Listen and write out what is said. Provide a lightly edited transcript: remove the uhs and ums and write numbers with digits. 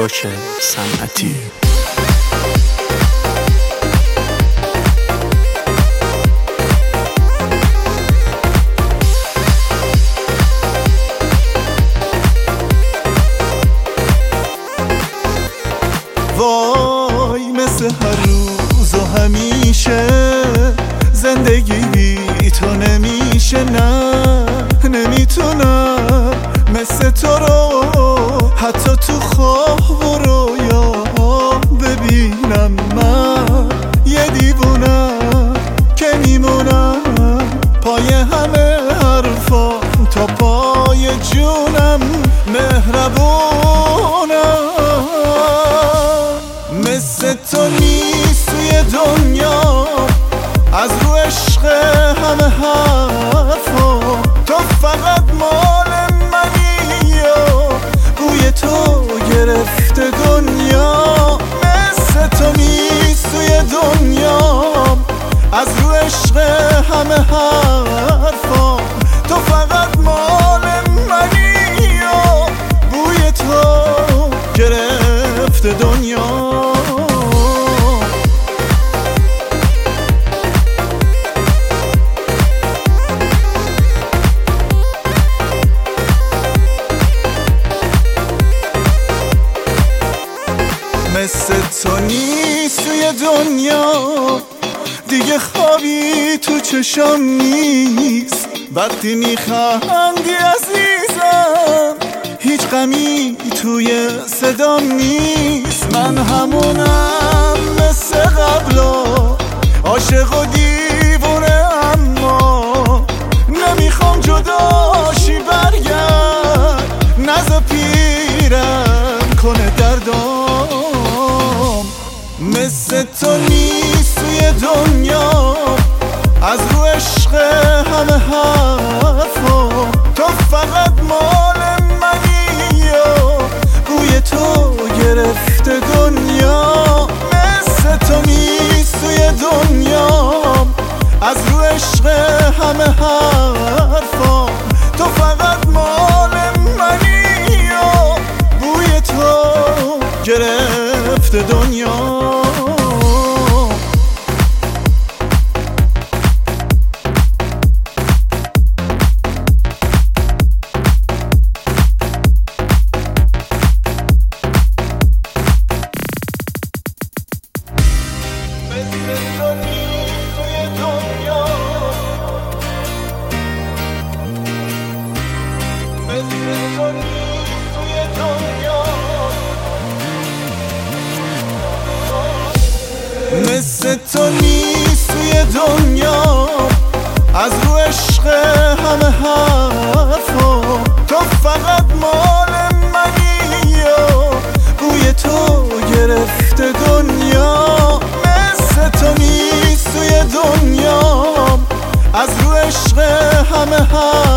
کوروش صنعتی. وای مثل هر روز و همیشه زندگی بی تو نمیشه، نه نمیتونم مثل تو رو حتی تو خواب و رویا ببینم. من یه دیوونم که میمونم پای همه حرفام تا پای جونم. مهربونم مثل تو نیست توی دنیا، از رو عشق همه حرفا تو فقط مال منی و بوی تو گرفته دنیا. مثل تو نیست توی دنیا، از رو عشق همه حرفا تو فقط مال منی و بوی تو گرفته دنیا. مثل تو نیست توی دنیا، دیگه خوابی تو چشم نیست. وقتی میخندی عزیزم هیچ غمی توی صدام نیست. من همونم مثل قبلا، عاشق و دیوونه، اما نمیخوام جداشی برگرد، نزا پیرم کنه دردام. مثل تو نیست توی دنیا، از رو عشق همه حرفا تو فقط مال منی و بوی تو گرفته دنیا. مثل تو نیست توی دنیا، از رو عشق همه حرفا تو فقط مال منی و بوی تو گرفته دنیا. مثل تو نیست توی دنیا، از رو عشق همه حرفا تو فقط مال منی و بوی تو گرفته دنیا. مثل تو نیست توی دنیا، از رو عشق همه حرفا